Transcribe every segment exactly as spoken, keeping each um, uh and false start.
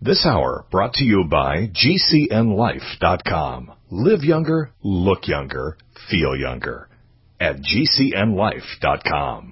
This hour brought to you by G C N life dot com. Live younger, look younger, feel younger at G C N life dot com.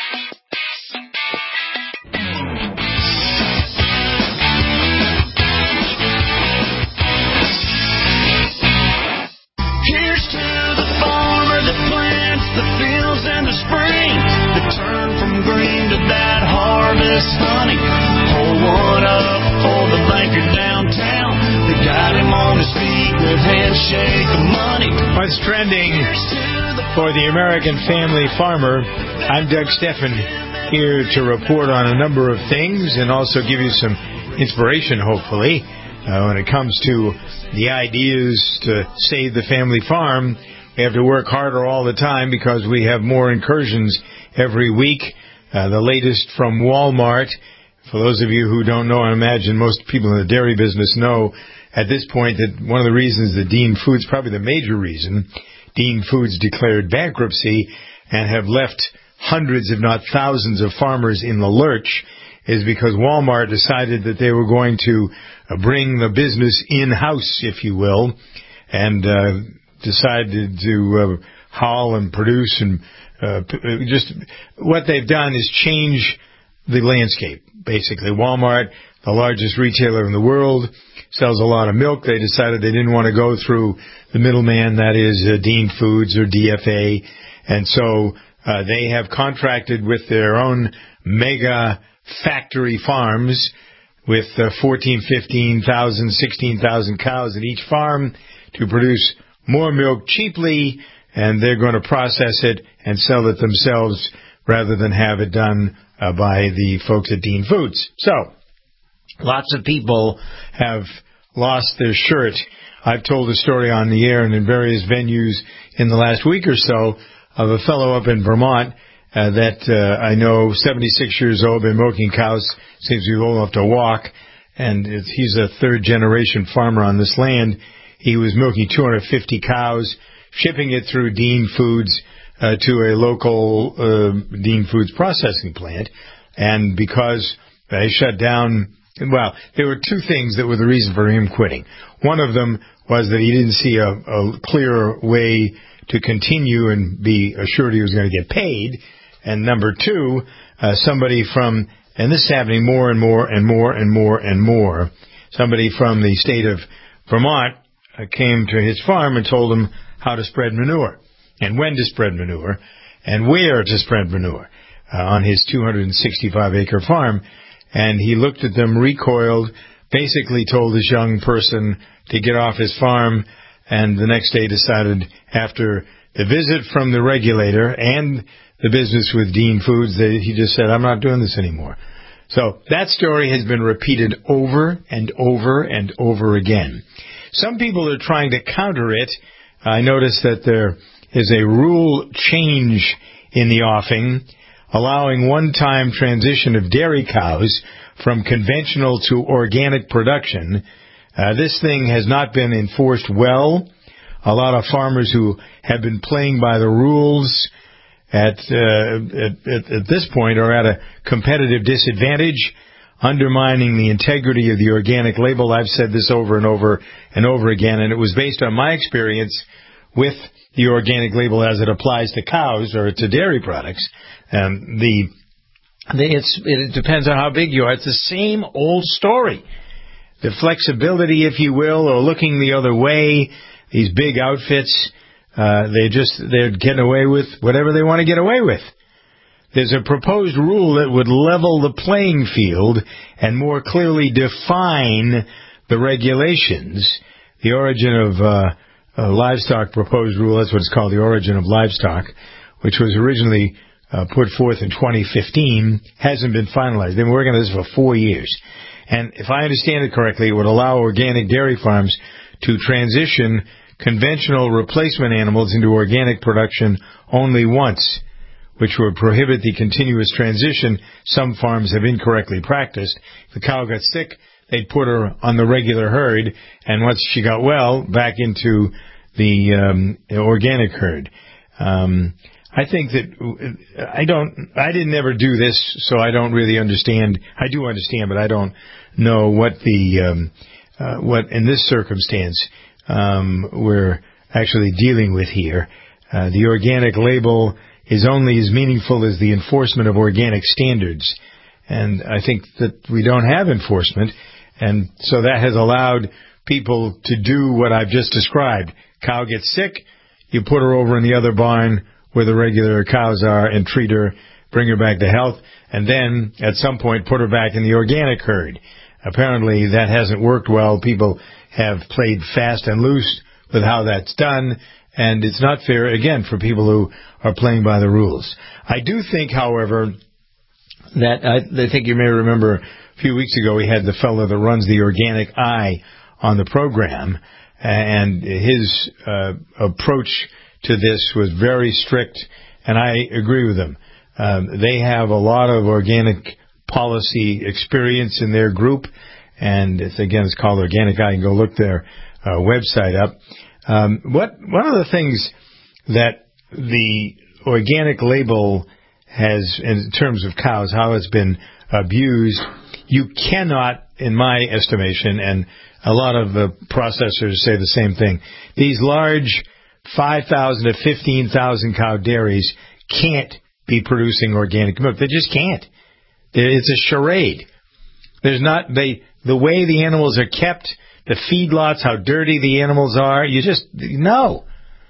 Here's to the farmer that plants the fields in the spring, that turn from green to that harvest honey. Hold one up for the banker downtown that got him on his feet with handshake of money. What's trending for the American family farmer? I'm Doug Steffen, here to report on a number of things and also give you some inspiration, hopefully, uh, when it comes to the ideas to save the family farm. We have to work harder all the time because we have more incursions every week. Uh, the latest from Walmart. For those of you who don't know, I imagine most people in the dairy business know at this point that one of the reasons that Dean Foods, probably the major reason, Dean Foods declared bankruptcy and have left hundreds, if not thousands, of farmers in the lurch is because Walmart decided that they were going to uh, bring the business in-house, if you will, and uh, decided to uh, haul and produce and uh, just what they've done is change the landscape. Basically, Walmart, the largest retailer in the world, sells a lot of milk. They decided they didn't want to go through the middleman, that is uh, Dean Foods or D F A, and so uh, they have contracted with their own mega factory farms with uh, fourteen, fifteen thousand, sixteen thousand cows at each farm to produce more milk cheaply, and they're going to process it and sell it themselves rather than have it done uh, by the folks at Dean Foods. So, lots of people have lost their shirt. I've told a story on the air and in various venues in the last week or so of a fellow up in Vermont uh, that uh, I know, seventy-six years old, been milking cows, seems to be old enough to walk, and it's, he's a third-generation farmer on this land. He was milking two hundred fifty cows, shipping it through Dean Foods uh, to a local uh, Dean Foods processing plant, and because they shut down, well, there were two things that were the reason for him quitting. One of them was that he didn't see a, a clear way to continue and be assured he was going to get paid. And number two, uh, somebody from, and this is happening more and more and more and more and more, somebody from the state of Vermont uh, came to his farm and told him how to spread manure and when to spread manure and where to spread manure uh, on his two hundred sixty-five acre farm. And he looked at them, recoiled, basically told this young person to get off his farm, and the next day decided, after the visit from the regulator and the business with Dean Foods, that he just said, I'm not doing this anymore. So that story has been repeated over and over and over again. Some people are trying to counter it. I noticed that there is a rule change in the offing, allowing one-time transition of dairy cows from conventional to organic production. Uh, this thing has not been enforced well. A lot of farmers who have been playing by the rules at, uh, at, at, at this point are at a competitive disadvantage, undermining the integrity of the organic label. I've said this over and over and over again, and it was based on my experience with the organic label as it applies to cows or to dairy products. Um, the, the it's, it depends on how big you are. It's the same old story. The flexibility, if you will, or looking the other way, these big outfits, uh, they just, they're getting away with whatever they want to get away with. There's a proposed rule that would level the playing field and more clearly define the regulations. The origin of uh, uh, livestock proposed rule, that's what it's called, the origin of livestock, which was originally uh, put forth in twenty fifteen, hasn't been finalized. They've been working on this for four years. And if I understand it correctly, it would allow organic dairy farms to transition conventional replacement animals into organic production only once, which would prohibit the continuous transition some farms have incorrectly practiced. If the cow got sick, they'd put her on the regular herd, and once she got well, back into the um, organic herd. Um, I think that I don't, I didn't ever do this, so I don't really understand. I do understand, but I don't know what the, um, uh, what in this circumstance, um, we're actually dealing with here. Uh, the organic label is only as meaningful as the enforcement of organic standards. And I think that we don't have enforcement. And so that has allowed people to do what I've just described. Cow gets sick, you put her over in the other barn where the regular cows are and treat her, bring her back to health, and then at some point put her back in the organic herd. Apparently that hasn't worked well. People have played fast and loose with how that's done, and it's not fair, again, for people who are playing by the rules. I do think, however, that I, I think you may remember a few weeks ago we had the fellow that runs the Organic Eye on the program, and his uh, approach to this was very strict, and I agree with him. Um, they have a lot of organic policy experience in their group, and it's, again, it's called Organic Eye. You can go look their uh, website up. Um, what one of the things that the organic label has, in terms of cows, how it's been abused, you cannot, in my estimation, and a lot of the processors say the same thing, these large five thousand to fifteen thousand cow dairies can't be producing organic milk. They just can't. It's a charade. There's not, they, the way the animals are kept, the feedlots, how dirty the animals are, you just, no.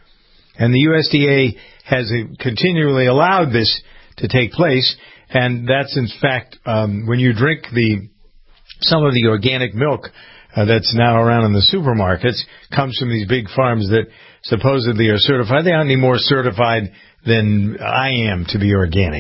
And the U S D A has continually allowed this to take place, and that's in fact, um, when you drink the, some of the organic milk uh, that's now around in the supermarkets, comes from these big farms that supposedly are certified. They aren't any more certified than I am to be organic.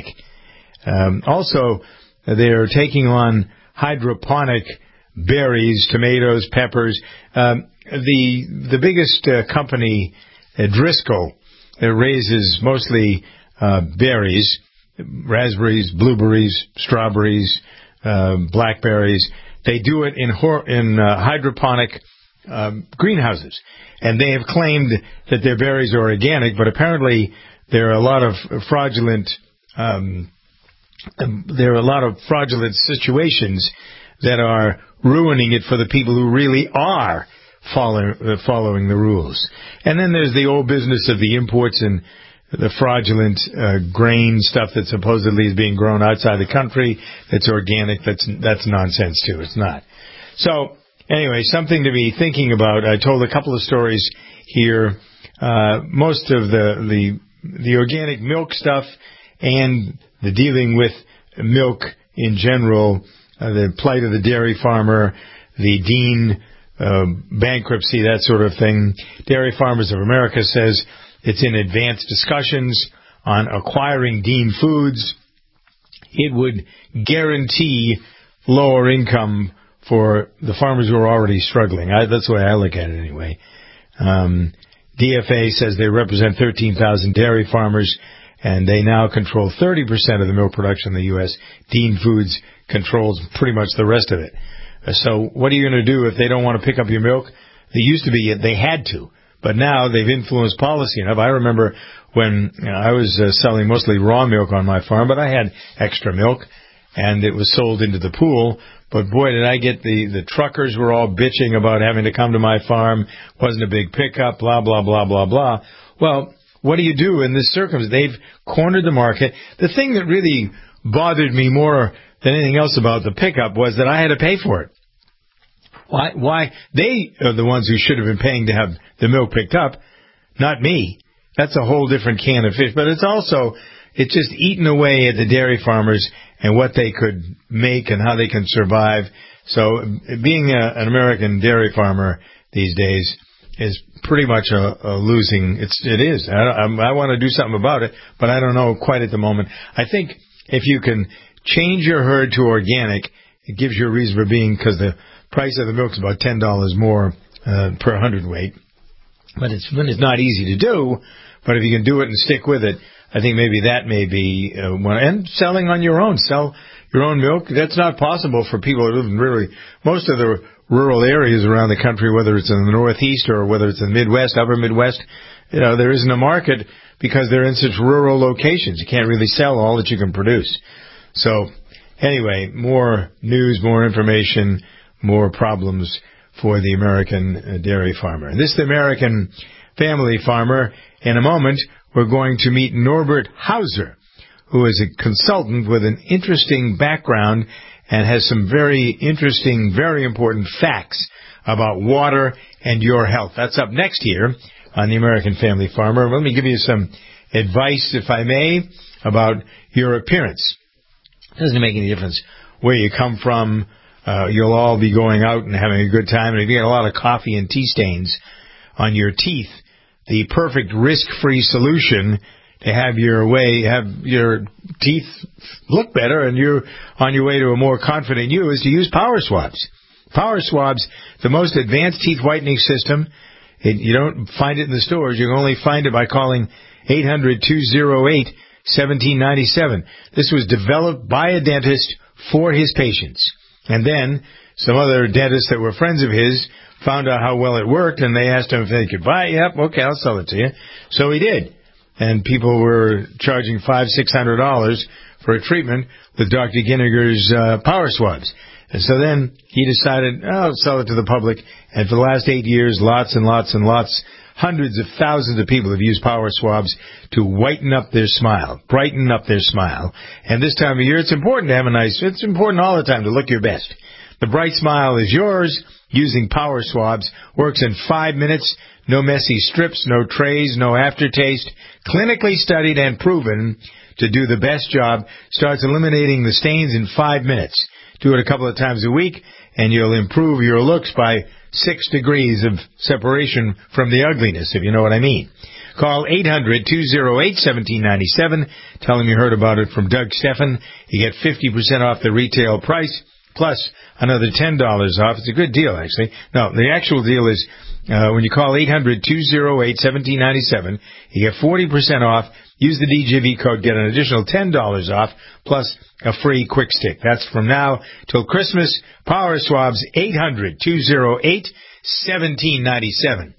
Um, also, they're taking on hydroponic berries, tomatoes, peppers. Um, the the biggest uh, company, uh, Driscoll, that raises mostly uh, berries, raspberries, blueberries, strawberries, uh, blackberries. They do it in hor- in uh, hydroponic um, greenhouses, and they have claimed that their berries are organic, but apparently there are a lot of fraudulent um, there are a lot of fraudulent situations that are ruining it for the people who really are follow, uh, following the rules. And then there's the old business of the imports and the fraudulent uh, grain stuff that supposedly is being grown outside the country that's organic. That's that's nonsense, too. It's not. So, anyway, something to be thinking about. I told a couple of stories here. Uh, most of the, the the organic milk stuff and the dealing with milk in general, uh, the plight of the dairy farmer, the Dean uh, bankruptcy, that sort of thing. Dairy Farmers of America says it's in advanced discussions on acquiring Dean Foods. It would guarantee lower income for the farmers who are already struggling. I, that's the way I look at it anyway. Um, D F A says they represent thirteen thousand dairy farmers, and they now control thirty percent of the milk production in the U S Dean Foods controls pretty much the rest of it. So what are you going to do if they don't want to pick up your milk? They used to be, they had to. But now they've influenced policy enough. I remember when you know, I was uh, selling mostly raw milk on my farm, but I had extra milk, and it was sold into the pool. But boy, did I get the, the truckers were all bitching about having to come to my farm. Wasn't a big pickup, blah, blah, blah, blah, blah. Well, what do you do in this circumstance? They've cornered the market. The thing that really bothered me more than anything else about the pickup was that I had to pay for it. Why? Why? They are the ones who should have been paying to have the milk picked up, not me. That's a whole different can of fish. But it's also, it's just eating away at the dairy farmers and what they could make and how they can survive. So being a, an American dairy farmer these days is pretty much a, a losing. It's it is. I, I, I want to do something about it, but I don't know quite at the moment. I think if you can change your herd to organic, it gives you a reason for being, because the price of the milk is about ten dollars more uh, per hundredweight. But it's, it's not easy to do. But if you can do it and stick with it, I think maybe that may be uh, one. And selling on your own. Sell your own milk. That's not possible for people who live in really, most of the rural areas around the country, whether it's in the Northeast or whether it's in the Midwest, upper Midwest, you know, there isn't a market because they're in such rural locations. You can't really sell all that you can produce. So, anyway, more news, more information, more problems for the American dairy farmer. And this is the American family farmer. In a moment, we're going to meet Norbert Hauser, who is a consultant with an interesting background and has some very interesting, very important facts about water and your health. That's up next here on the American Family Farmer. Let me give you some advice, if I may, about your appearance. It doesn't make any difference where you come from. Uh, you'll all be going out and having a good time. And if you get a lot of coffee and tea stains on your teeth, the perfect risk-free solution to have your way, have your teeth look better and you're on your way to a more confident you is to use Power Swabs. Power Swabs, the most advanced teeth whitening system. It, you don't find it in the stores. You can only find it by calling eight hundred, two oh eight, one seven nine seven. This was developed by a dentist for his patients. And then some other dentists that were friends of his found out how well it worked, and they asked him if they could buy it. Yep, okay, I'll sell it to you. So he did. And people were charging five, six hundred dollars for a treatment with Doctor Ginniger's uh, Power Swabs. And so then he decided, oh, I'll sell it to the public. And for the last eight years, lots and lots and lots, hundreds of thousands of people have used Power Swabs to whiten up their smile, brighten up their smile. And this time of year, it's important to have a nice, it's important all the time to look your best. The bright smile is yours using Power Swabs. Works in five minutes. No messy strips, no trays, no aftertaste. Clinically studied and proven to do the best job. Starts eliminating the stains in five minutes. Do it a couple of times a week, and you'll improve your looks by six degrees of separation from the ugliness, if you know what I mean. Call eight hundred, two oh eight, one seven nine seven. Tell them you heard about it from Doug Steffen. You get fifty percent off the retail price, plus another ten dollars off. It's a good deal, actually. No, the actual deal is uh, when you call eight hundred, two oh eight, one seven nine seven, you get forty percent off. Use the D J V code, get an additional ten dollars off, plus a free quick stick. That's from now till Christmas. Power Swabs, eight hundred, two oh eight, one seven nine seven.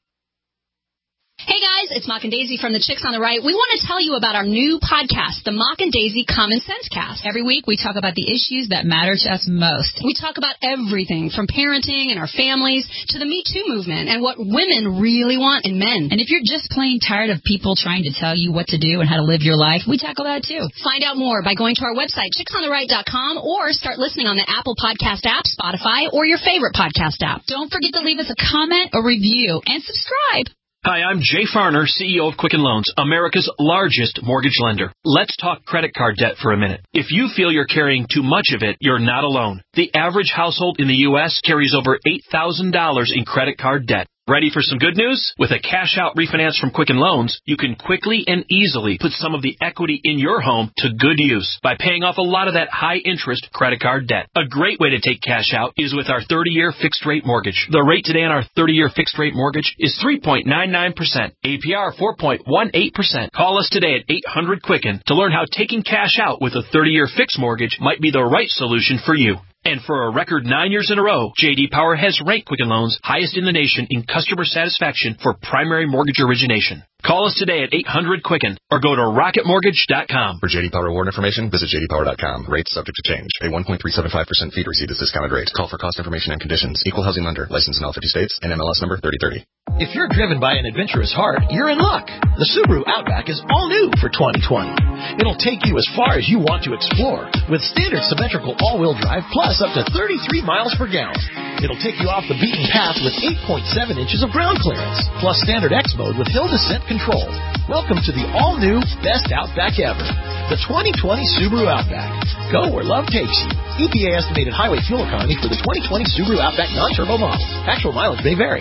Hey guys, it's Mock and Daisy from the Chicks on the Right. We want to tell you about our new podcast, the Mock and Daisy Common Sense Cast. Every week we talk about the issues that matter to us most. We talk about everything from parenting and our families to the Me Too movement and what women really want in men. And if you're just plain tired of people trying to tell you what to do and how to live your life, we tackle that too. Find out more by going to our website, chicks on the right dot com, or start listening on the Apple Podcast app, Spotify, or your favorite podcast app. Don't forget to leave us a comment, a review, and subscribe. Hi, I'm Jay Farner, C E O of Quicken Loans, America's largest mortgage lender. Let's talk credit card debt for a minute. If you feel you're carrying too much of it, you're not alone. The average household in the U S carries over eight thousand dollars in credit card debt. Ready for some good news? With a cash-out refinance from Quicken Loans, you can quickly and easily put some of the equity in your home to good use by paying off a lot of that high-interest credit card debt. A great way to take cash out is with our thirty-year fixed-rate mortgage. The rate today on our thirty-year fixed-rate mortgage is three point nine nine percent. A P R four point one eight percent. Call us today at eight hundred Quicken to learn how taking cash out with a thirty-year fixed mortgage might be the right solution for you. And for a record nine years in a row, J D Power has ranked Quicken Loans highest in the nation in customer satisfaction for primary mortgage origination. Call us today at eight hundred Quicken or go to rocket mortgage dot com. For J D Power award information, visit j d power dot com. Rates subject to change. A one point three seven five percent fee to receive this discounted rate. Call for cost information and conditions. Equal housing lender. Licensed in all fifty states. N M L S number thirty thirty. If you're driven by an adventurous heart, you're in luck. The Subaru Outback is all new for twenty twenty. It'll take you as far as you want to explore with standard symmetrical all-wheel drive plus up to thirty-three miles per gallon. It'll take you off the beaten path with eight point seven inches of ground clearance plus standard X mode with hill descent control. Welcome to the all-new best Outback ever, the twenty twenty Subaru Outback. Go where love takes you. E P A estimated highway fuel economy for the twenty twenty Subaru Outback non-turbo model. Actual mileage may vary.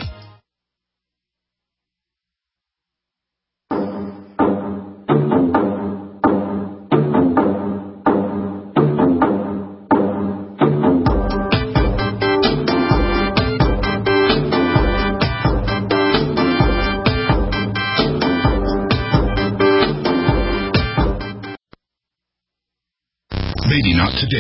Maybe not today,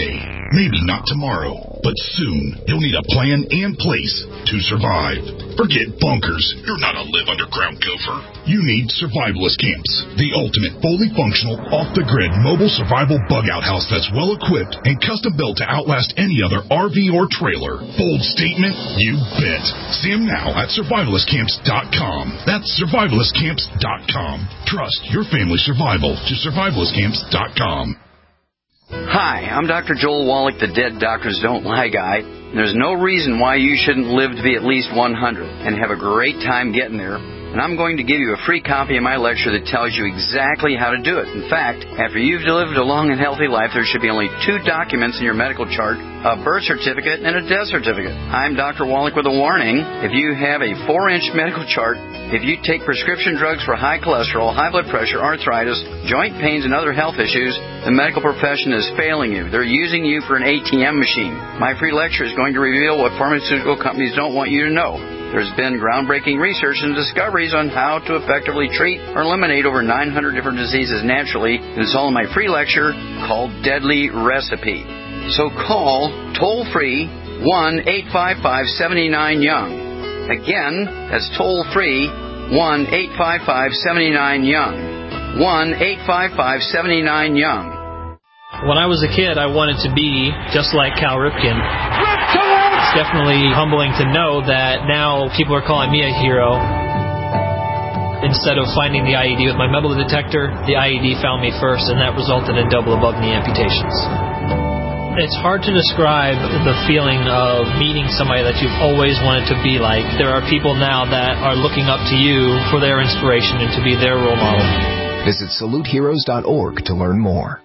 Maybe not tomorrow, but soon you'll need a plan in place to survive. Forget bunkers. You're not a live underground gopher. You need Survivalist Camps, the ultimate fully functional, off-the-grid mobile survival bug-out house that's well-equipped and custom-built to outlast any other R V or trailer. Bold statement? You bet. See them now at survivalist camps dot com. That's survivalist camps dot com. Trust your family's survival to survivalist camps dot com. Hi, I'm Doctor Joel Wallach, the Dead Doctors Don't Lie guy. There's no reason why you shouldn't live to be at least one hundred and have a great time getting there. And I'm going to give you a free copy of my lecture that tells you exactly how to do it. In fact, after you've lived a long and healthy life, there should be only two documents in your medical chart, a birth certificate and a death certificate. I'm Doctor Wallach with a warning. If you have a four-inch medical chart, if you take prescription drugs for high cholesterol, high blood pressure, arthritis, joint pains, and other health issues, the medical profession is failing you. They're using you for an A T M machine. My free lecture is going to reveal what pharmaceutical companies don't want you to know. There's been groundbreaking research and discoveries on how to effectively treat or eliminate over nine hundred different diseases naturally, and it's all in my free lecture called Deadly Recipe. So call toll-free one eight five five, seven nine, young. Again, that's toll-free one eight five five, seven nine, young. one eight five five, seven nine, young. When I was a kid, I wanted to be just like Cal Ripken. It's definitely humbling to know that now people are calling me a hero. Instead of finding the I E D with my metal detector, the I E D found me first, and that resulted in double above-knee amputations. It's hard to describe the feeling of meeting somebody that you've always wanted to be like. There are people now that are looking up to you for their inspiration and to be their role model. Visit salute heroes dot org to learn more.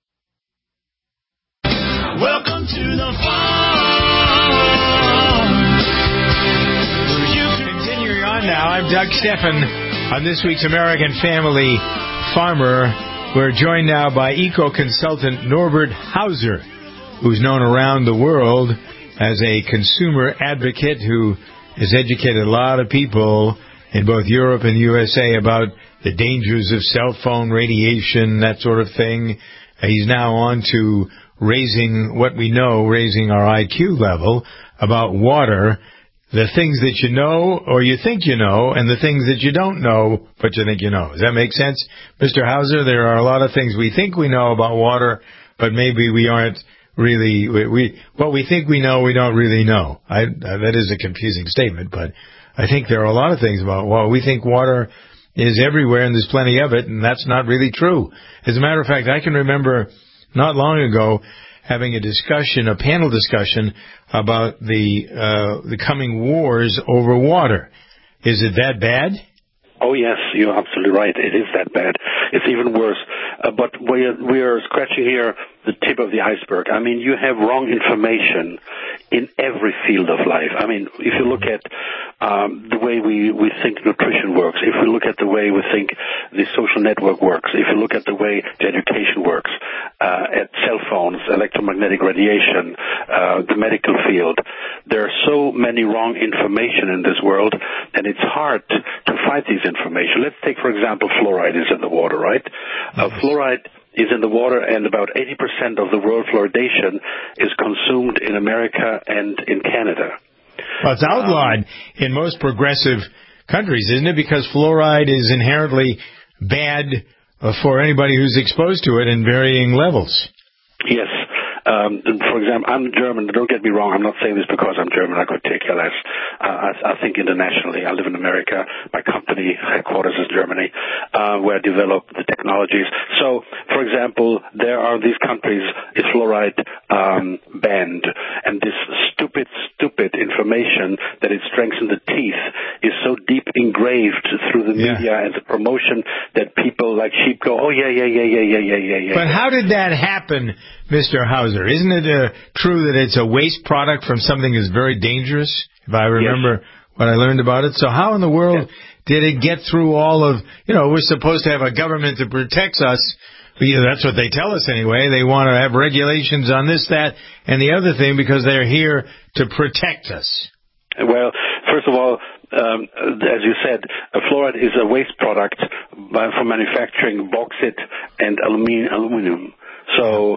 Welcome to the farm. Continuing on now, I'm Doug Steffen. On this week's American Family Farmer, we're joined now by eco-consultant Norbert Hauser, who's known around the world as a consumer advocate who has educated a lot of people in both Europe and U S A about the dangers of cell phone radiation, that sort of thing. He's now on to raising what we know, raising our I Q level about water, the things that you know or you think you know, and the things that you don't know but you think you know. Does that make sense? Mister Hauser, there are a lot of things we think we know about water, but maybe we aren't really, we, we what we think we know, we don't really know. I, that is a confusing statement, but I think there are a lot of things about water. We think water is everywhere and there's plenty of it, and that's not really true. As a matter of fact, I can remember not long ago having a discussion, a panel discussion about the uh, the coming wars over water. Is it that bad? Oh, yes, you're absolutely right. It is that bad. It's even worse. Uh, but we're, we're scratching here the tip of the iceberg. I mean, you have wrong information in every field of life. I mean, if you look at um, the way we, we think nutrition works, if we look at the way we think the social network works, if you look at the way the education works, uh, at cell phones, electromagnetic radiation, uh, the medical field, there are so many wrong information in this world, and it's hard to fight these information. Let's take, for example, fluoride is in the water, right? Uh, fluoride is in the water, and about eighty percent of the world fluoridation is consumed in America and in Canada. Well, it's outlawed um, in most progressive countries, isn't it? Because fluoride is inherently bad uh, for anybody who's exposed to it in varying levels. Yes. Um, for example, I'm German. Don't get me wrong. I'm not saying this because I'm German. I could take care less. Uh, I, I think internationally. I live in America. My company headquarters is Germany, uh, where I develop the technologies. So, for example, there are these countries, is fluoride um, banned, and this stupid, stupid information that it strengthens the teeth is so deep engraved through the yeah. media and the promotion that people like sheep go, oh yeah, yeah, yeah, yeah, yeah, yeah, yeah, yeah. But how did that happen, Mister Hauser? Isn't it uh, true that it's a waste product from something that's very dangerous, if I remember yes. what I learned about it? So how in the world yes. did it get through all of, you know, we're supposed to have a government that protects us. That's what they tell us anyway. They want to have regulations on this, that, and the other thing because they're here to protect us. Well, first of all, um, as you said, fluoride is a waste product by, for manufacturing bauxite and aluminium. So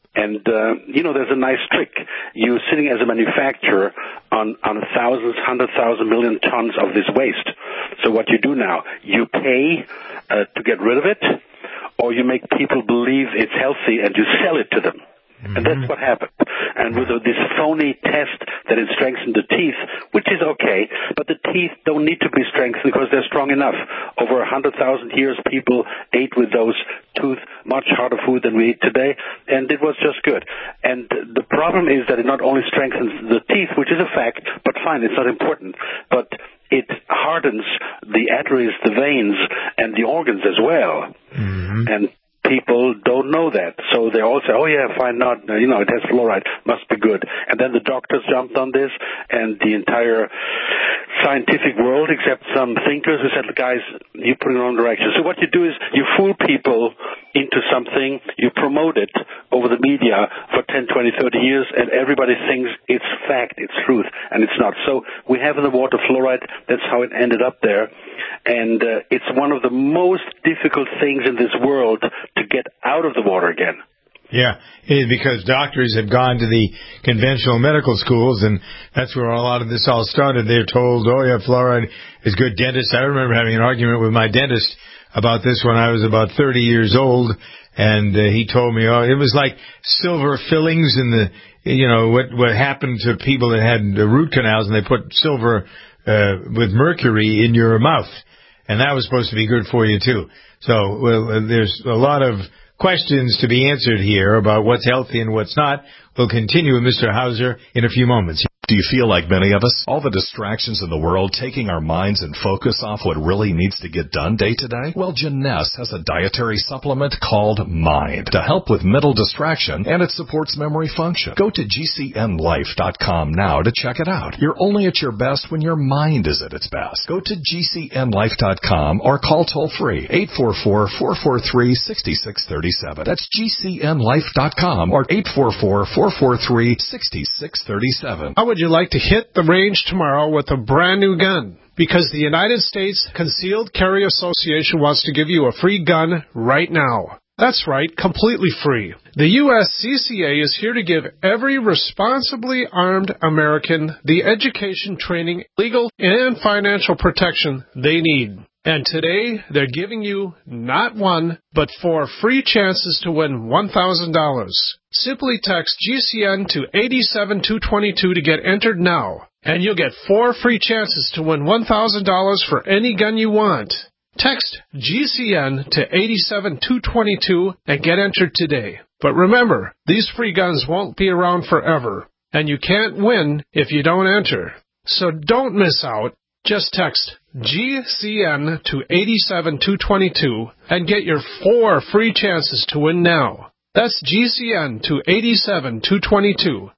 And, uh, you know, there's a nice trick. You're sitting as a manufacturer on, on thousands, hundred thousand million tons of this waste. So what you do now, you pay uh, to get rid of it, or you make people believe it's healthy and you sell it to them. Mm-hmm. And that's what happened. And with this phony test that it strengthens the teeth, which is okay, but the teeth don't need to be strengthened because they're strong enough. Over one hundred thousand years, people ate with those tooth much harder food than we eat today, and it was just good. And the problem is that it not only strengthens the teeth, which is a fact, but fine, it's not important, but it hardens the arteries, the veins, and the organs as well. Mm-hmm. And people don't know that. So they all say, oh, yeah, fine, not, you know, it has fluoride, must be good. And then the doctors jumped on this, and the entire scientific world, except some thinkers who said, guys, you put it in the wrong direction. So what you do is you fool people into something, you promote it over the media for ten, twenty, thirty years, and everybody thinks it's fact, it's truth, and it's not. So we have in the water fluoride. That's how it ended up there. And uh, it's one of the most difficult things in this world to get out of the water again. Yeah, because doctors have gone to the conventional medical schools, and that's where a lot of this all started. They're told, oh, yeah, fluoride is good. Dentists, I remember having an argument with my dentist about this when I was about thirty years old, and uh, he told me, oh, it was like silver fillings in the, you know, what what happened to people that had uh, root canals, and they put silver uh, with mercury in your mouth, and that was supposed to be good for you, too. So, well, uh, there's a lot of questions to be answered here about what's healthy and what's not. We'll continue with Mister Hauser in a few moments. Do you feel like many of us? All the distractions in the world taking our minds and focus off what really needs to get done day to day? Well, Jeunesse has a dietary supplement called Mind to help with mental distraction, and it supports memory function. Go to G C N life dot com now to check it out. You're only at your best when your mind is at its best. Go to G C N life dot com or call toll-free eight four four, four four three, six six three seven. That's G C N life dot com or eight four four, four four three, six six three seven. How would you like to hit the range tomorrow with a brand new gun? Because the United States Concealed Carry Association wants to give you a free gun right now. That's right, completely free. The U S C C A is here to give every responsibly armed American the education, training, legal, and financial protection they need. And today, they're giving you not one, but four free chances to win one thousand dollars. Simply text G C N to eight seven two two two to get entered now, and you'll get four free chances to win one thousand dollars for any gun you want. Text G C N to eight seven two two two and get entered today. But remember, these free guns won't be around forever, and you can't win if you don't enter. So don't miss out. Just text G C N to eight seven two two two and get your four free chances to win now. That's G C N to eight seven two two two.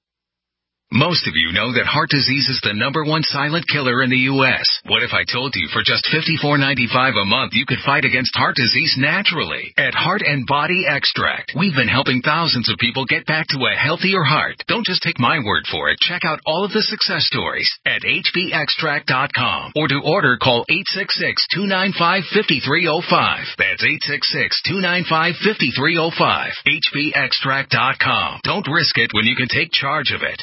Most of you know that heart disease is the number one silent killer in the U S What if I told you for just fifty-four ninety-five a month you could fight against heart disease naturally? At Heart and Body Extract, we've been helping thousands of people get back to a healthier heart. Don't just take my word for it. Check out all of the success stories at H B extract dot com. Or to order, call eight six six, two nine five, five three zero five. That's eight six six, two nine five, five three zero five. H B extract dot com. Don't risk it when you can take charge of it.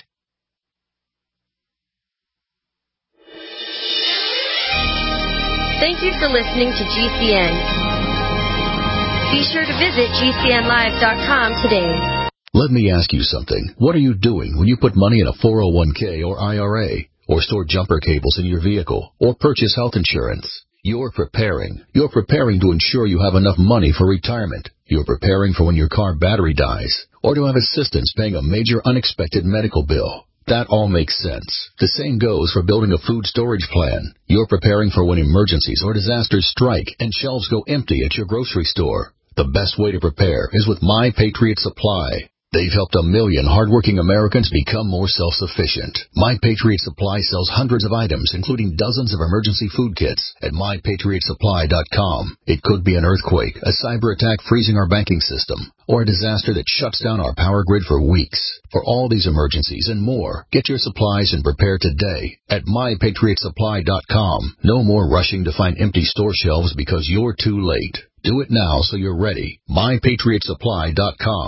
Thank you for listening to G C N. Be sure to visit G C N live dot com today. Let me ask you something. What are you doing when you put money in a four oh one k or I R A, or store jumper cables in your vehicle, or purchase health insurance? You're preparing. You're preparing to ensure you have enough money for retirement. You're preparing for when your car battery dies, or to have assistance paying a major unexpected medical bill. That all makes sense. The same goes for building a food storage plan. You're preparing for when emergencies or disasters strike and shelves go empty at your grocery store. The best way to prepare is with My Patriot Supply. They've helped a million hardworking Americans become more self-sufficient. My Patriot Supply sells hundreds of items, including dozens of emergency food kits at my patriot supply dot com. It could be an earthquake, a cyber attack freezing our banking system, or a disaster that shuts down our power grid for weeks. For all these emergencies and more, get your supplies and prepare today at my patriot supply dot com. No more rushing to find empty store shelves because you're too late. Do it now so you're ready. my patriot supply dot com.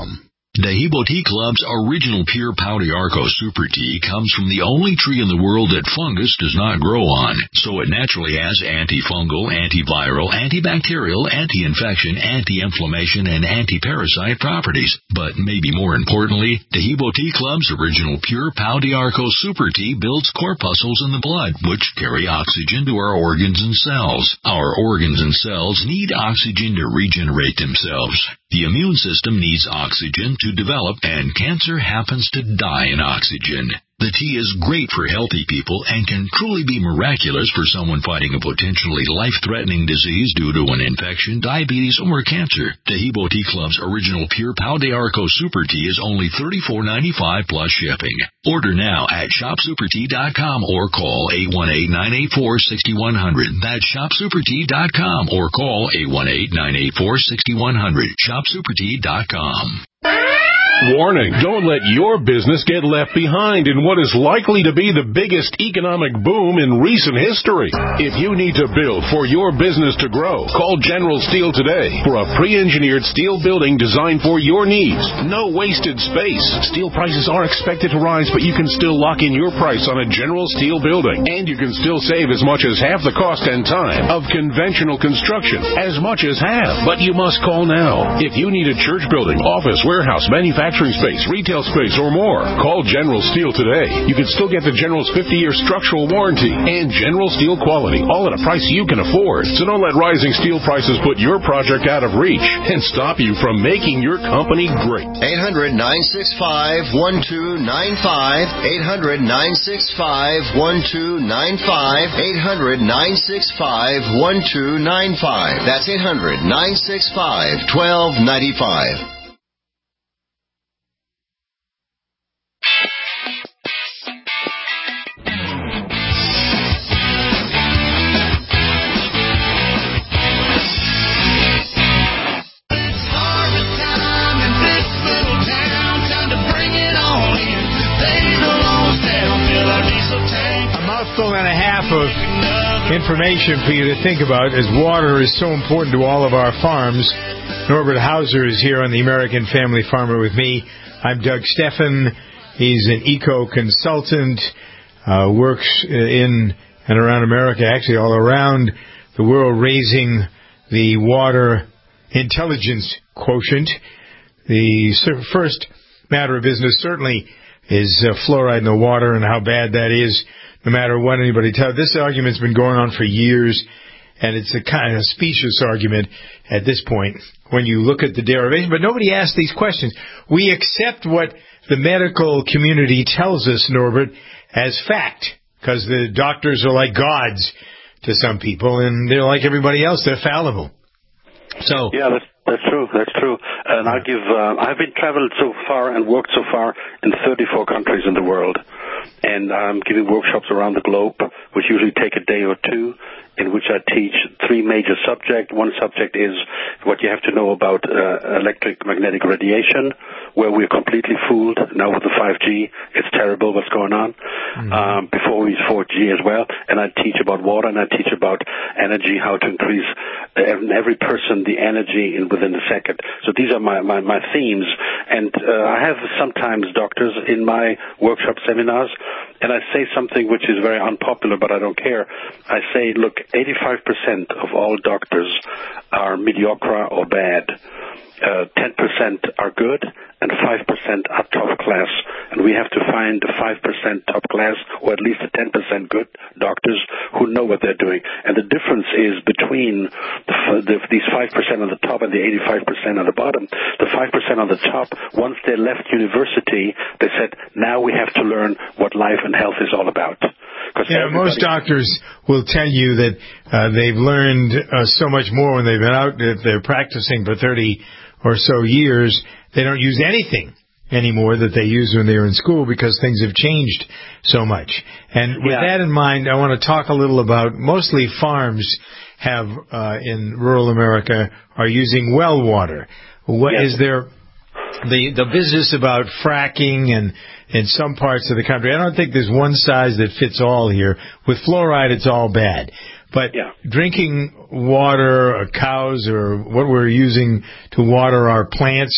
Dahibo Tea Club's original pure Pau d'Arco Super Tea comes from the only tree in the world that fungus does not grow on, so it naturally has antifungal, antiviral, antibacterial, anti-infection, anti-inflammation, and anti-parasite properties. But maybe more importantly, Dahibo Tea Club's original pure Pau d'Arco Super Tea builds corpuscles in the blood, which carry oxygen to our organs and cells. Our organs and cells need oxygen to regenerate themselves. The immune system needs oxygen to develop, and cancer happens to die in oxygen. The tea is great for healthy people and can truly be miraculous for someone fighting a potentially life-threatening disease due to an infection, diabetes, or cancer. Dahibo Tea Club's original pure Pau d'Arco Super Tea is only thirty-four ninety-five plus shipping. Order now at shop super tea dot com or call eight one eight, nine eight four, six one zero zero. That's shop super tea dot com or call eight one eight, nine eight four, six one zero zero. shop super tea dot com. Warning, don't let your business get left behind in what is likely to be the biggest economic boom in recent history. If you need to build for your business to grow, call General Steel today for a pre-engineered steel building designed for your needs. No wasted space. Steel prices are expected to rise, but you can still lock in your price on a General Steel building. And you can still save as much as half the cost and time of conventional construction. As much as half. But you must call now. If you need a church building, office, warehouse, manufacturing space, retail space, or more, call General Steel today. You can still get the General's fifty-year structural warranty and General Steel quality, all at a price you can afford. So don't let rising steel prices put your project out of reach and stop you from making your company great. eight hundred, nine six five, one two nine five, eight hundred, nine six five, one two nine five, eight hundred, nine six five, one two nine five. That's eight hundred, nine six five, one two nine five. Mouthful and a half of information for you to think about, as water is so important to all of our farms. Norbert Hauser is here on the American Family Farmer with me. I'm Doug Steffen. He's an eco-consultant, uh, works in and around America, actually all around the world, raising the water intelligence quotient. The first matter of business certainly is uh, fluoride in the water and how bad that is, no matter what anybody tells. This argument's been going on for years, and it's a kind of specious argument at this point when you look at the derivation. But nobody asks these questions. We accept what the medical community tells us, Norbert, as fact, because the doctors are like gods to some people, and they're like everybody else. They're fallible. So yeah, that's that's true. That's true. And I give. Uh, I've been traveled so far and worked so far in thirty-four countries in the world, and I'm giving workshops around the globe, which usually take a day or two, in which I teach three major subjects. One subject is what you have to know about uh, electric magnetic radiation, where we're completely fooled now with the five G. It's terrible what's going on. Mm-hmm. Um, before we use four G as well. And I teach about water, and I teach about energy, how to increase in every person the energy in within a second. So these are my, my, my themes. And uh, I have sometimes doctors in my workshop seminars, and I say something which is very unpopular, but I don't care. I say, look, eighty-five percent of all doctors are mediocre or bad. Uh, ten percent are good, and five percent are top class. And we have to find the five percent top class, or at least the ten percent good doctors who know what they're doing. And the difference is between the, the, these five percent on the top and the eighty-five percent on the bottom. The five percent on the top, once they left university, they said, now we have to learn what life and health is all about. Yeah, most doctors will tell you that uh, they've learned uh, so much more when they've been out, if they're practicing for thirty or so years. They don't use anything anymore that they used when they were in school because things have changed so much. And with yeah. that in mind, I want to talk a little about, mostly farms have uh, in rural America are using well water. What yes. is there the the business about fracking and in some parts of the country? I don't think there's one size that fits all here. With fluoride, it's all bad. But yeah. drinking water, or cows, or what we're using to water our plants,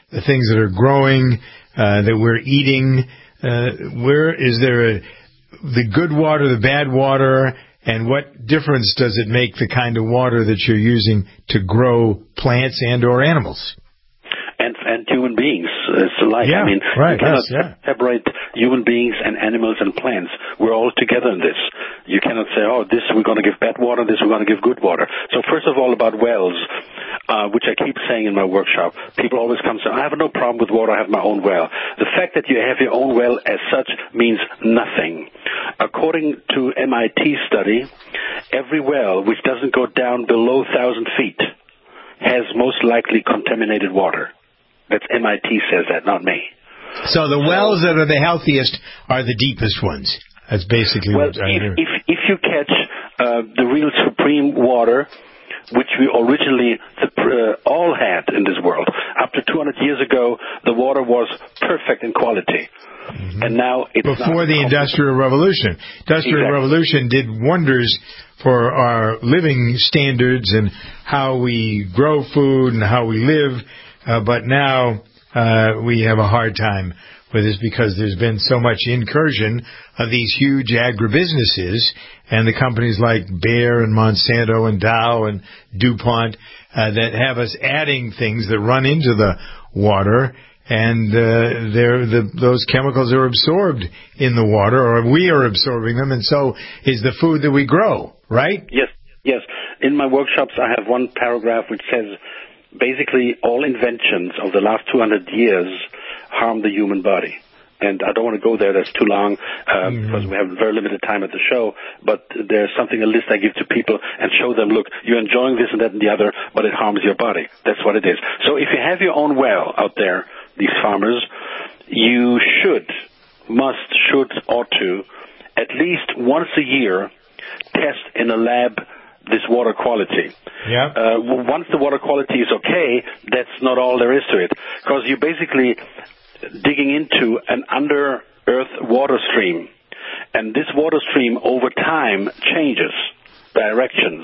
the things that are growing, uh, that we're eating? Uh, where is there a, the good water, the bad water, and what difference does it make the kind of water that you're using to grow plants and or animals? And, and human beings uh, alike. Yeah, I mean, right, you cannot yes, yeah. separate human beings and animals and plants. We're all together in this. You cannot say, oh, this we're going to give bad water, this we're going to give good water. So first of all, about wells, uh, which I keep saying in my workshop, people always come and say, I have no problem with water, I have my own well. The fact that you have your own well as such means nothing. According to M I T study, every well which doesn't go down below one thousand feet has most likely contaminated water. That's M I T says that, not me. So the wells that are the healthiest are the deepest ones. That's basically well, what I if, hear. if if you catch uh, the real supreme water, which we originally uh, all had in this world, up to two hundred years ago, the water was perfect in quality. Mm-hmm. And now it's before not the Industrial Revolution. Industrial exactly. Revolution did wonders for our living standards and how we grow food and how we live. Uh, but now uh, we have a hard time with this because there's been so much incursion of these huge agribusinesses and the companies like Bayer and Monsanto and Dow and DuPont uh, that have us adding things that run into the water, and uh, they're, the, those chemicals are absorbed in the water, or we are absorbing them, and so is the food that we grow, right? Yes, yes. In my workshops, I have one paragraph which says, basically, all inventions of the last two hundred years harm the human body. And I don't want to go there, that's too long, uh, mm-hmm. because we have very limited time at the show, but there's something, a list I give to people and show them, look, you're enjoying this and that and the other, but it harms your body. That's what it is. So if you have your own well out there, these farmers, you should, must, should, ought to, at least once a year, test in a lab this water quality. Yeah. Uh, once the water quality is okay, that's not all there is to it. Because you're basically digging into an under-earth water stream. And this water stream, over time, changes directions.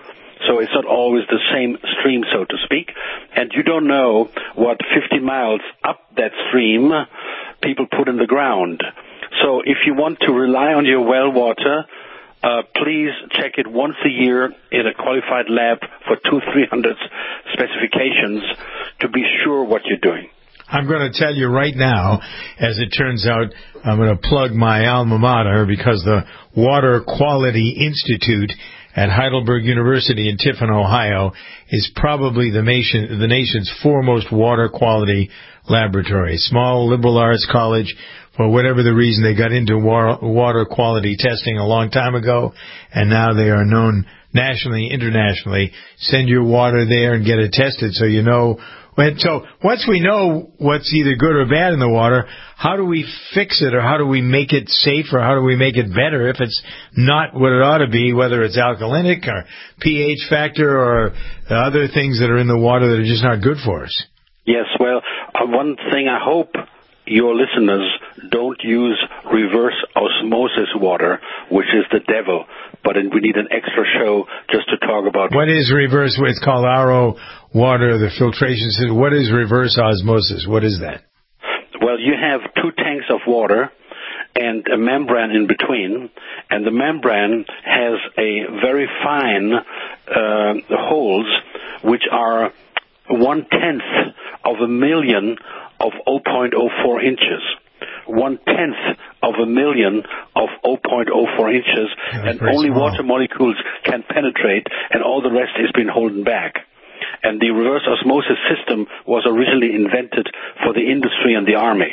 So it's not always the same stream, so to speak. And you don't know what fifty miles up that stream people put in the ground. So if you want to rely on your well water, Uh, please check it once a year in a qualified lab for two, three hundred specifications to be sure what you're doing. I'm going to tell you right now, as it turns out, I'm going to plug my alma mater because the Water Quality Institute at Heidelberg University in Tiffin, Ohio, is probably the nation, the nation's foremost water quality laboratory. Small liberal arts college. For whatever the reason, they got into water quality testing a long time ago, and now they are known nationally, internationally. Send your water there and get it tested so you know. So once we know what's either good or bad in the water, how do we fix it, or how do we make it safe, or how do we make it better if it's not what it ought to be, whether it's alkalinic or pH factor or other things that are in the water that are just not good for us? Yes, well, uh, one thing I hope your listeners don't use reverse osmosis water, which is the devil. But we need an extra show just to talk about. What is reverse? It's called R O water, the filtration system. What is reverse osmosis? What is that? Well, you have two tanks of water and a membrane in between, and the membrane has a very fine uh, holes which are one-tenth of a million of zero point zero four inches. One-tenth of a million of zero point zero four inches, yeah, and only small. water molecules can penetrate, and all the rest has been holding back. And the reverse osmosis system was originally invented for the industry and the army.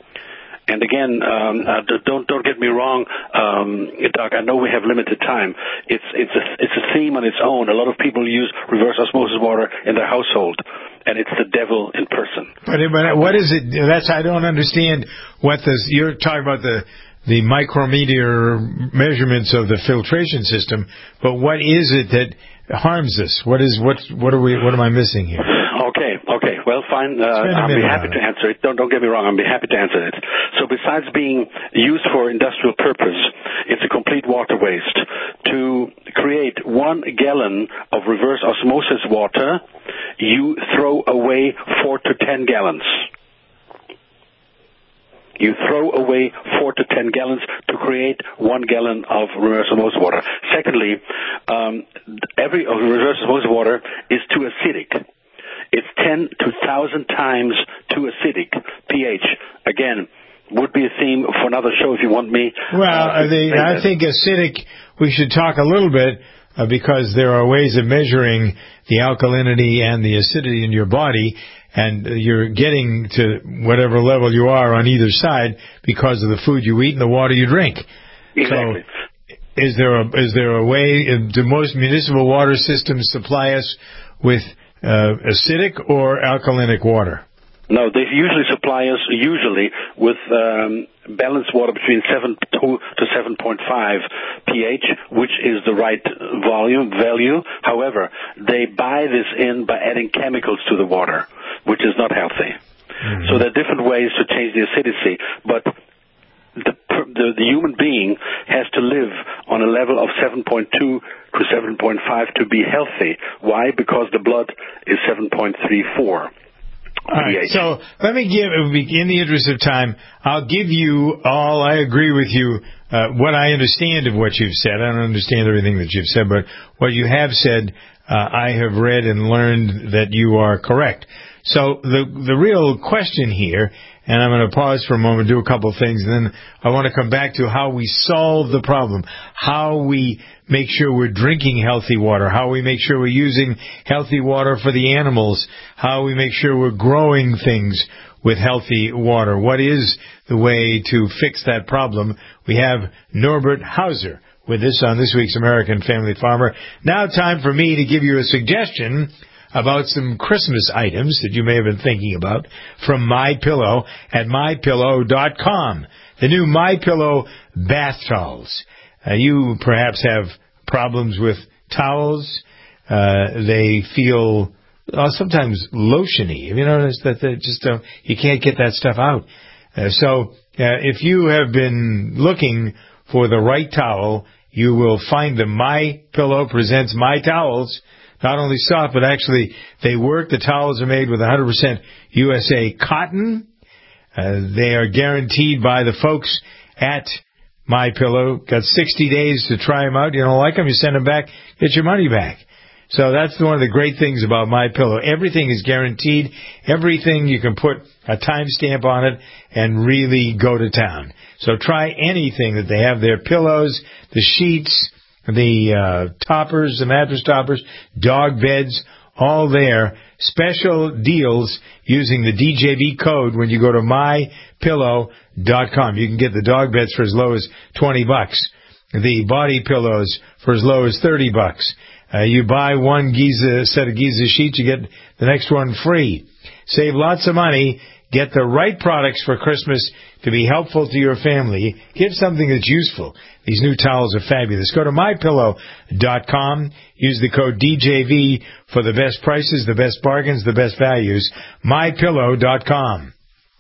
And again, um, uh, don't don't get me wrong, um, Doc. I know we have limited time. It's it's a it's a theme on its own. A lot of people use reverse osmosis water in their household, and it's the devil in person. But, but what is it? That's I don't understand what this. You're talking about the the micrometer measurements of the filtration system, but what is it that harms us? What is what what are we? What am I missing here? Okay, okay. Well, fine. Uh, I'll be happy to answer it. Don't don't get me wrong. I'll be happy to answer it. So, besides being used for industrial purpose, it's a complete water waste. To create one gallon of reverse osmosis water, you throw away four to ten gallons. You throw away four to ten gallons to create one gallon of reverse osmosis water. Secondly, um, every of reverse osmosis water is too acidic. It's ten to one thousand times too acidic. pH, again, would be a theme for another show if you want me. Well, uh, the, I think acidic, we should talk a little bit uh, because there are ways of measuring the alkalinity and the acidity in your body. And you're getting to whatever level you are on either side because of the food you eat and the water you drink. Exactly. So is there a, is there a way, do most municipal water systems supply us with uh, acidic or alkalinic water? No, they usually supply us usually with um, balanced water between seven to seven point five pH, which is the right volume value. However, they buy this in by adding chemicals to the water, which is not healthy. Mm-hmm. So there are different ways to change the acidity, but the, the, the human being has to live on a level of seven point two to seven point five to be healthy. Why? Because the blood is seven point three four. All right, so let me give, in the interest of time, I'll give you all, I agree with you, uh, what I understand of what you've said. I don't understand everything that you've said, but what you have said, uh, I have read and learned that you are correct. So the the real question here, and I'm going to pause for a moment, do a couple of things, and then I want to come back to how we solve the problem, how we make sure we're drinking healthy water, how we make sure we're using healthy water for the animals, how we make sure we're growing things with healthy water. What is the way to fix that problem? We have Norbert Hauser with us on this week's American Family Farmer. Now time for me to give you a suggestion about some Christmas items that you may have been thinking about from MyPillow at my pillow dot com. The new MyPillow bath towels. Uh, you perhaps have problems with towels. Uh, they feel uh, sometimes lotiony. Have you noticed that they just uh, you can't get that stuff out? Uh, so uh, if you have been looking for the right towel, you will find the MyPillow presents My Towels. Not only soft, but actually they work. The towels are made with one hundred percent U S A cotton. Uh, they are guaranteed by the folks at MyPillow. Got sixty days to try them out. You don't like them, you send them back, get your money back. So that's one of the great things about MyPillow. Everything is guaranteed. Everything you can put a timestamp on it and really go to town. So try anything that they have there. Pillows, the sheets, the uh, toppers, the mattress toppers, dog beds, all there. Special deals using the D J V code when you go to my pillow dot com. You can get the dog beds for as low as twenty bucks. The body pillows for as low as thirty bucks. Uh, you buy one Giza set of Giza sheets, you get the next one free. Save lots of money. Get the right products for Christmas to be helpful to your family. Get something that's useful. These new towels are fabulous. Go to my pillow dot com. Use the code D J V for the best prices, the best bargains, the best values. my pillow dot com.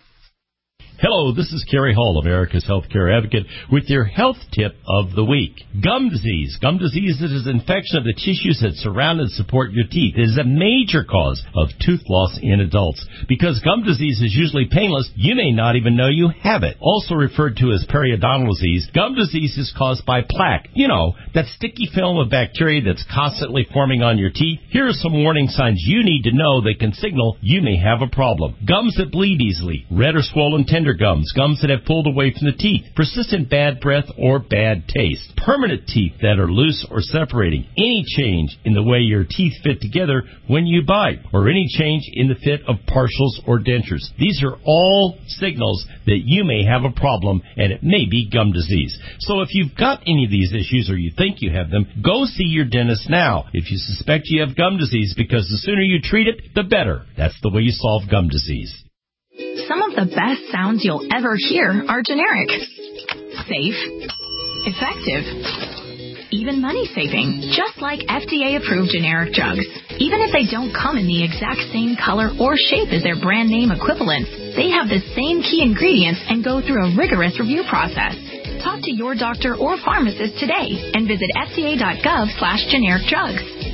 Hello, this is Kerry Hall, America's Healthcare Advocate, with your health tip of the week. Gum disease. Gum disease is an infection of the tissues that surround and support your teeth. It is a major cause of tooth loss in adults. Because gum disease is usually painless, you may not even know you have it. Also referred to as periodontal disease, gum disease is caused by plaque. You know, that sticky film of bacteria that's constantly forming on your teeth. Here are some warning signs you need to know that can signal you may have a problem. Gums that bleed easily, red or swollen tender gums, gums that have pulled away from the teeth, persistent bad breath or bad taste, permanent teeth that are loose or separating, any change in the way your teeth fit together when you bite, or any change in the fit of partials or dentures. These are all signals that you may have a problem, and it may be gum disease. So if you've got any of these issues or you think you have them, go see your dentist now if you suspect you have gum disease, because the sooner you treat it, the better. That's the way you solve gum disease. Some of the best sounds you'll ever hear are generic, safe, effective, even money-saving, just like F D A-approved generic drugs. Even if they don't come in the exact same color or shape as their brand name equivalents, they have the same key ingredients and go through a rigorous review process. Talk to your doctor or pharmacist today and visit F D A dot gov slash generic drugs.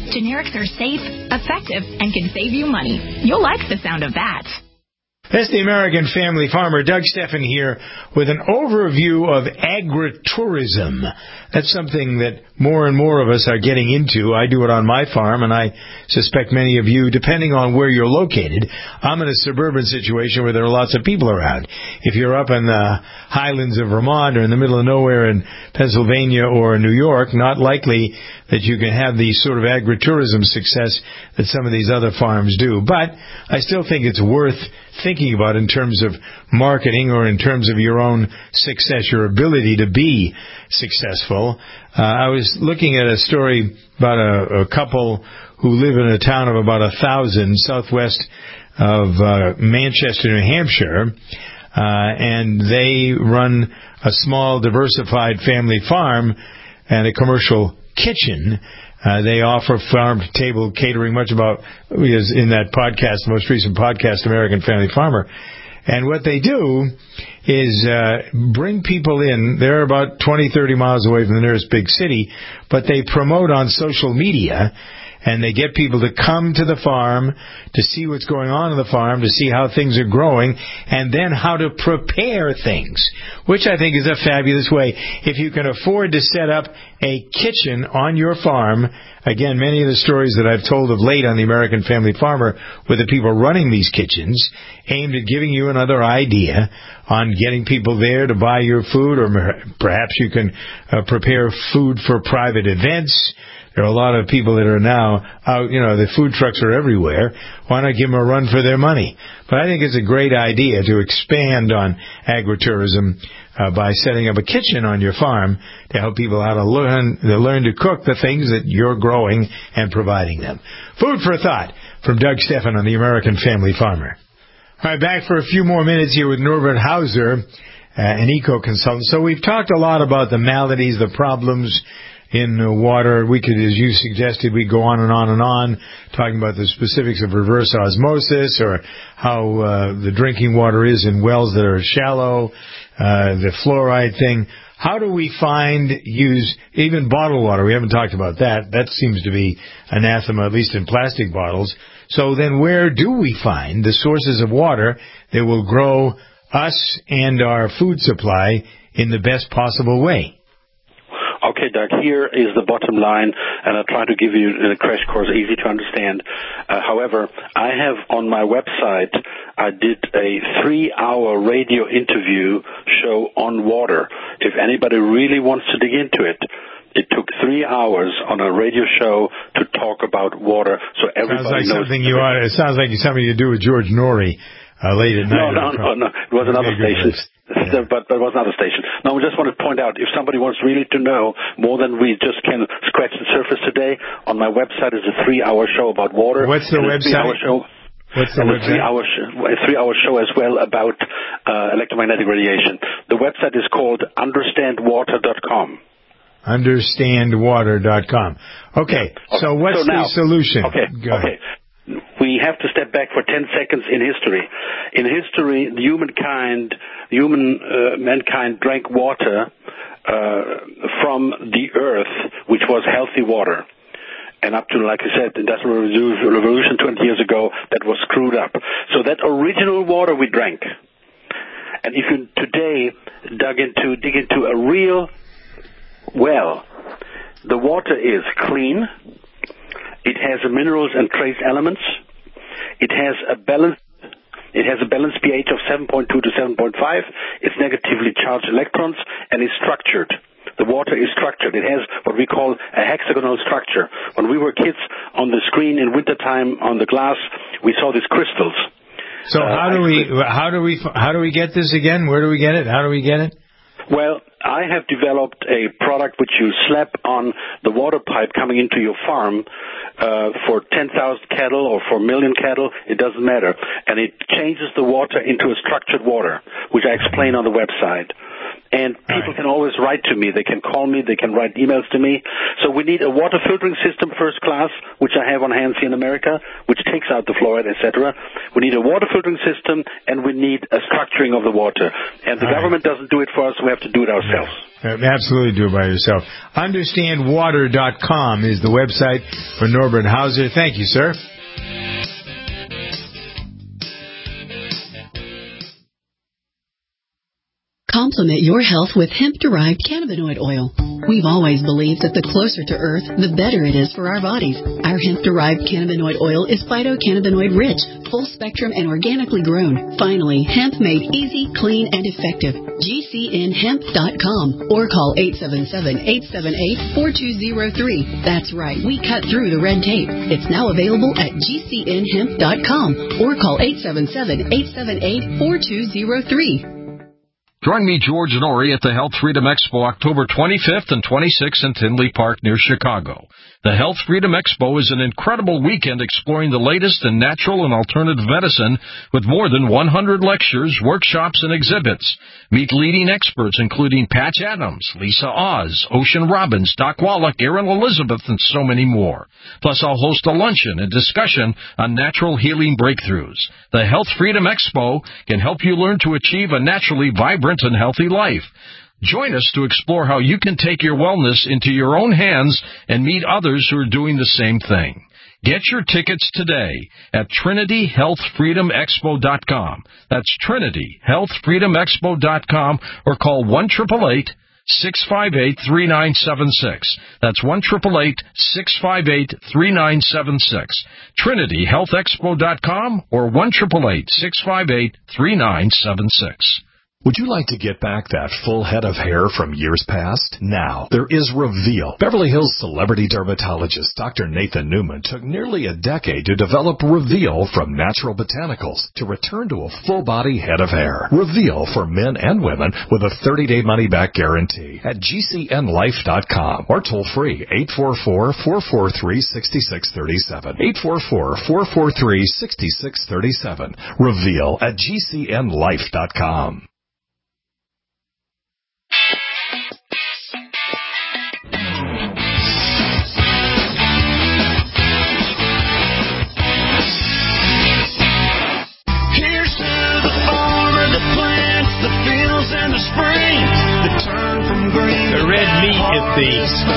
Generics are safe, effective, and can save you money. You'll like the sound of that. That's the American Family Farmer. Doug Steffen here with an overview of agritourism. That's something that more and more of us are getting into. I do it on my farm, and I suspect many of you, depending on where you're located. I'm in a suburban situation where there are lots of people around. If you're up in the highlands of Vermont or in the middle of nowhere in Pennsylvania or New York, not likely that you can have the sort of agritourism success that some of these other farms do. But I still think it's worth thinking about in terms of marketing or in terms of your own success, your ability to be successful. Uh, I was looking at a story about a, a couple who live in a town of about a thousand southwest of uh, Manchester, New Hampshire, uh, and they run a small diversified family farm and a commercial kitchen. Uh, they offer farm-to-table catering, much about is in that podcast, the most recent podcast, American Family Farmer. And what they do is uh, bring people in. They're about twenty, thirty miles away from the nearest big city, but they promote on social media, and they get people to come to the farm to see what's going on in the farm, to see how things are growing, and then how to prepare things, which I think is a fabulous way. If you can afford to set up a kitchen on your farm, again, many of the stories that I've told of late on the American Family Farmer with the people running these kitchens, aimed at giving you another idea on getting people there to buy your food, or perhaps you can uh, prepare food for private events. There are a lot of people that are now out, you know, the food trucks are everywhere. Why not give them a run for their money? But I think it's a great idea to expand on agritourism uh, by setting up a kitchen on your farm to help people how to learn, to learn to cook the things that you're growing and providing them. Food for thought from Doug Steffen on the American Family Farmer. All right, back for a few more minutes here with Norbert Hauser, uh, an eco-consultant. So we've talked a lot about the maladies, the problems in uh, water. We could, as you suggested, we go on and on and on, talking about the specifics of reverse osmosis or how uh, the drinking water is in wells that are shallow, uh, the fluoride thing. How do we find, use, even bottled water? We haven't talked about that. That seems to be anathema, at least in plastic bottles. So then where do we find the sources of water that will grow us and our food supply in the best possible way? Okay, Doug, here is the bottom line, and I'll try to give you in a crash course easy to understand. Uh, however, I have on my website, I did a three-hour radio interview show on water. If anybody really wants to dig into it, it took three hours on a radio show to talk about water, so everybody sounds like knows. Something you ought, it sounds like something you do with George Norrie uh, late at night. No, no, no, no. It was another station. Yeah. But, but it was another station. Now, we just want to point out, if somebody wants really to know more than we just can scratch the surface today, on my website is a three-hour show about water. What's the website? Show. What's the and website? A three-hour, sh- a three-hour show as well about uh, electromagnetic radiation. The website is called understand water dot com. understand water dot com. Okay, okay. so what's so now, the solution? Okay, Go okay. ahead. We have to step back for ten seconds in history. In history, the humankind, human uh, mankind drank water uh, from the earth, which was healthy water. And up to, like I said, the Industrial Revolution twenty years ago, that was screwed up. So that original water we drank. And if you today dug into, dig into a real well, the water is clean. It has minerals and trace elements. It has a balance. It has a balanced pH of seven point two to seven point five. It's negatively charged electrons and is structured. The water is structured. It has what we call a hexagonal structure. When we were kids on the screen in wintertime on the glass, we saw these crystals. So uh, how do we how do we how do we get this again? Where do we get it? How do we get it? Well, I have developed a product which you slap on the water pipe coming into your farm uh, for ten thousand cattle or for a million cattle. It doesn't matter. And it changes the water into a structured water, which I explain on the website. and people right. can always write to me. They can call me. They can write emails to me. So we need a water filtering system, first class, which I have on hand here in America, which takes out the fluoride, et cetera. We need a water filtering system, and we need a structuring of the water. And the All government right. doesn't do it for us. We have to do it ourselves. Yeah. Absolutely do it by yourself. understand water dot com is the website for Norbert Hauser. Thank you, sir. Complement your health with hemp-derived cannabinoid oil. We've always believed that the closer to Earth, the better it is for our bodies. Our hemp-derived cannabinoid oil is phytocannabinoid-rich, full-spectrum, and organically grown. Finally, hemp made easy, clean, and effective. G C N hemp dot com or call eight seven seven, eight seven eight, four two zero three. That's right, we cut through the red tape. It's now available at G C N hemp dot com or call eight seven seven, eight seven eight, four two zero three. Join me, George Norrie, at the Health Freedom Expo October twenty-fifth and twenty-sixth in Tinley Park near Chicago. The Health Freedom Expo is an incredible weekend exploring the latest in natural and alternative medicine with more than one hundred lectures, workshops, and exhibits. Meet leading experts including Patch Adams, Lisa Oz, Ocean Robbins, Doc Wallach, Erin Elizabeth, and so many more. Plus, I'll host a luncheon and discussion on natural healing breakthroughs. The Health Freedom Expo can help you learn to achieve a naturally vibrant and healthy life. Join us to explore how you can take your wellness into your own hands and meet others who are doing the same thing. Get your tickets today at Trinity Health Freedom Expo dot com. That's Trinity Health Freedom Expo dot com or call one eight eight eight, six five eight, three nine seven six. That's one eight eight eight, six five eight, three nine seven six. Trinity Health Expo dot com or one eight eight eight, six five eight, three nine seven six. Would you like to get back that full head of hair from years past? Now, there is Reveal. Beverly Hills celebrity dermatologist Doctor Nathan Newman took nearly a decade to develop Reveal from natural botanicals to return to a full-body head of hair. Reveal for men and women with a thirty-day money-back guarantee at G C N life dot com or toll-free eight four four, four four three, six six three seven. eight four four, four four three, six six three seven. Reveal at G C N life dot com. The red meat at the,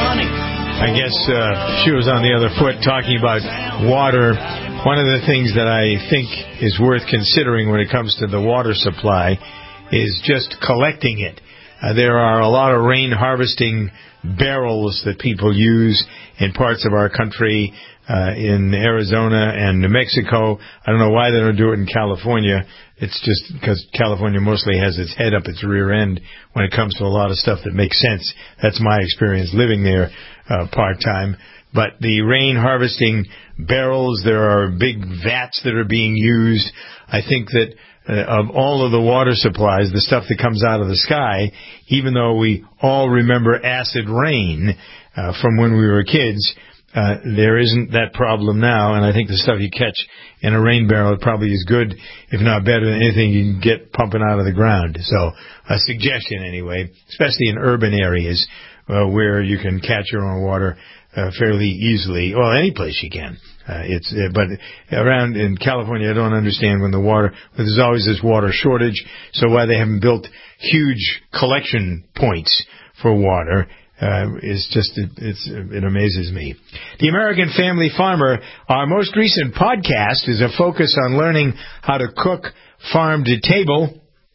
I guess uh, she was on the other foot talking about water. One of the things that I think is worth considering when it comes to the water supply is just collecting it. Uh, there are a lot of rain harvesting barrels that people use in parts of our country, uh, in Arizona and New Mexico. I don't know why they don't do it in California. It's just because California mostly has its head up its rear end when it comes to a lot of stuff that makes sense. That's my experience living there uh, part-time. But the rain harvesting barrels, there are big vats that are being used. I think that uh, of all of the water supplies, the stuff that comes out of the sky, even though we all remember acid rain uh, from when we were kids, Uh, there isn't that problem now, and I think the stuff you catch in a rain barrel probably is good, if not better than anything you can get pumping out of the ground. So, a suggestion anyway, especially in urban areas uh, where you can catch your own water uh, fairly easily. Well, any place you can. Uh, it's uh, but around in California, I don't understand when the water. There's always this water shortage, so why they haven't built huge collection points for water. Uh, is just, it, it's, it amazes me. The American Family Farmer, our most recent podcast is a focus on learning how to cook farm to table.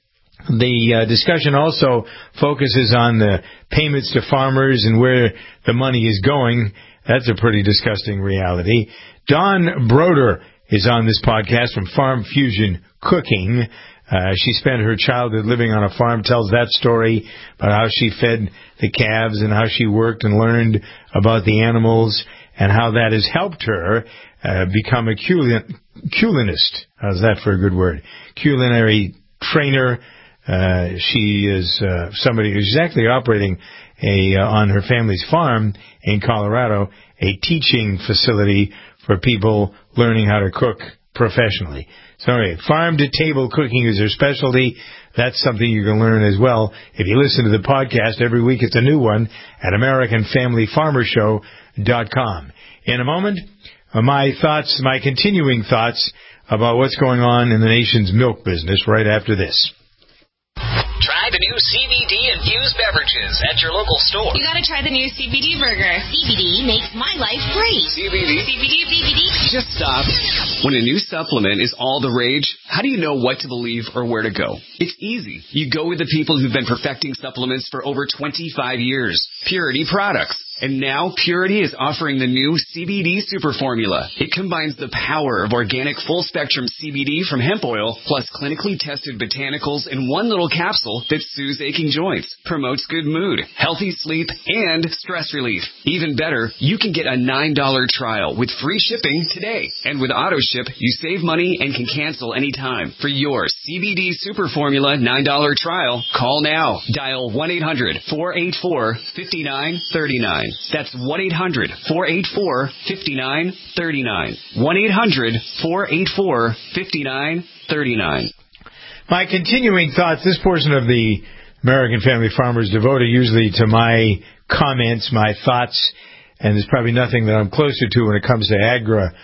The uh, discussion also focuses on the payments to farmers and where the money is going. That's a pretty disgusting reality. Dawn Broder is on this podcast from Farm Fusion Cooking. Uh, she spent her childhood living on a farm, tells that story about how she fed the calves and how she worked and learned about the animals and how that has helped her uh, become a culin- culinist. How's that for a good word? Culinary trainer. Uh, she is uh, somebody who's actually operating a uh, on her family's farm in Colorado, a teaching facility for people learning how to cook professionally. So anyway, farm-to-table cooking is her specialty. that's something you can learn as well. If you listen to the podcast every week, it's a new one at American Family Farmer Show dot com. In a moment, my thoughts, my continuing thoughts about what's going on in the nation's milk business right after this. Try the new C B D-infused beverages at your local store. You gotta try the new C B D burger. C B D makes my life great. C B D? C B D, C B D. Just stop. When a new supplement is all the rage, how do you know what to believe or where to go? It's easy. You go with the people who've been perfecting supplements for over twenty-five years. Purity Products. And now Purity is offering the new C B D Super Formula. It combines the power of organic full-spectrum C B D from hemp oil plus clinically tested botanicals in one little capsule that soothes aching joints, promotes good mood, healthy sleep, and stress relief. Even better, you can get a nine dollar trial with free shipping today. And with AutoShip, you save money and can cancel anytime. For your C B D Super Formula nine dollar trial, call now. Dial one eight hundred, four eight four, five nine three nine. That's one eight hundred, four eight four, five nine three nine. one eight hundred, four eight four, five nine three nine. My continuing thoughts, this portion of the American Family Farmers devoted usually to my comments, my thoughts, and there's probably nothing that I'm closer to when it comes to agri,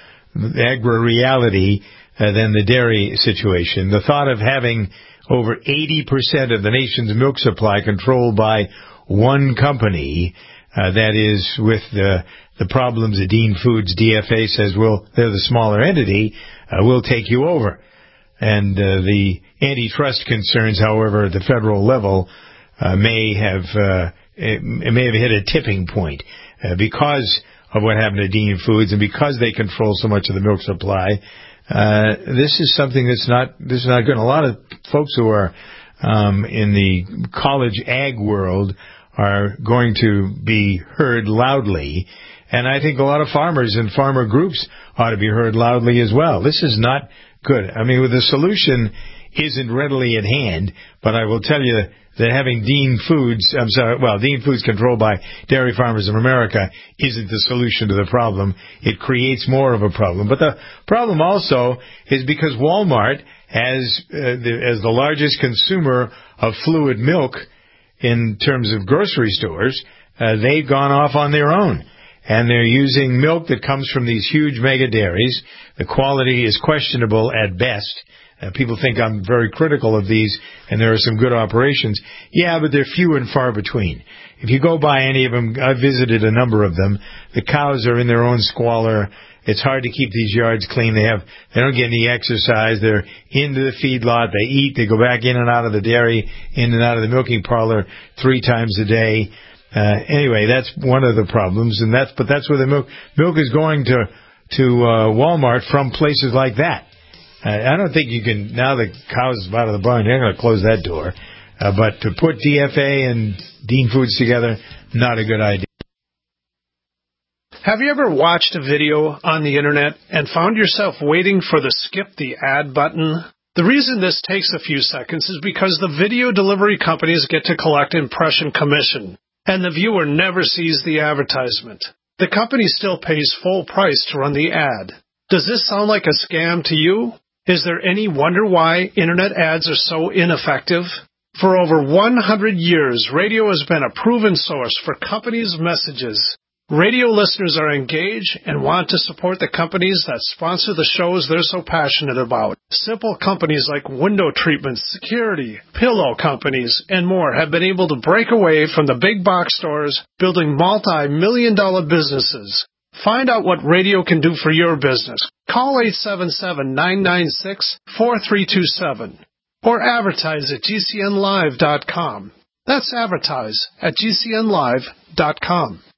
agri-reality uh, than the dairy situation. The thought of having over eighty percent of the nation's milk supply controlled by one company, uh, that is with the the problems that Dean Foods, D F A, says, well, they're the smaller entity, uh, we'll take you over. And uh, the antitrust concerns, however, at the federal level uh, may have uh, it may have hit a tipping point uh, because of what happened to Dean Foods and because they control so much of the milk supply. Uh, this is something that's not this is not good. And a lot of folks who are um, in the college ag world are going to be heard loudly. And I think a lot of farmers and farmer groups ought to be heard loudly as well. This is not good. I mean, the solution isn't readily at hand, but I will tell you that having Dean Foods, I'm sorry, well, Dean Foods controlled by Dairy Farmers of America isn't the solution to the problem. It creates more of a problem. But the problem also is because Walmart, as uh, the, as the largest consumer of fluid milk in terms of grocery stores, uh, they've gone off on their own. And they're using milk that comes from these huge mega dairies. The quality is questionable at best. Uh, people think I'm very critical of these, and there are some good operations. Yeah, but they're few and far between. If you go by any of them, I've visited a number of them, the cows are in their own squalor. It's hard to keep these yards clean. They have, they don't get any exercise. They're into the feedlot. They eat. They go back in and out of the dairy, in and out of the milking parlor three times a day. Uh, anyway, that's one of the problems, and that's, but that's where the milk, milk is going to, to, uh, Walmart from places like that. Uh, I don't think you can, now the cows are out of the barn, they're going to close that door. Uh, but to put D F A and Dean Foods together, not a good idea. Have you ever watched a video on the internet and found yourself waiting for the skip the ad button? The reason this takes a few seconds is because the video delivery companies get to collect impression commission, and the viewer never sees the advertisement. The company still pays full price to run the ad. Does this sound like a scam to you? Is there any wonder why internet ads are so ineffective? For over one hundred years, radio has been a proven source for companies' messages. Radio listeners are engaged and want to support the companies that sponsor the shows they're so passionate about. Simple companies like window treatments, security, pillow companies, and more have been able to break away from the big box stores, building multi-million dollar businesses. Find out what radio can do for your business. Call eight seven seven, nine nine six, four three two seven or advertise at G C N live dot com. That's advertise at G C N live dot com.